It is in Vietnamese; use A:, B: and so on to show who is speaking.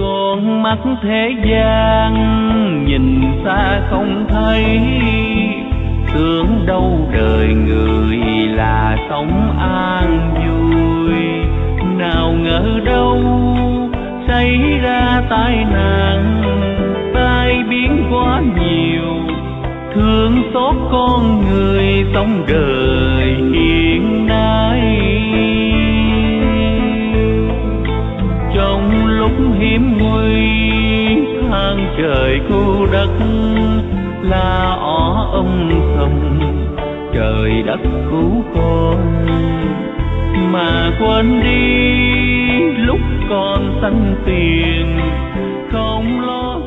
A: con mắt thế gian nhìn xa không thấy, tưởng đâu đời người là sống an vui. Nào ngờ đâu xảy ra tai nạn, tai biến quá nhiều, thương xót con người sống đời hiện nay. Trong lúc hiểm nguy than trời khu đất, la ó âm thầm trời đất cứu con, mà quên đi lúc còn xanh tiền không lo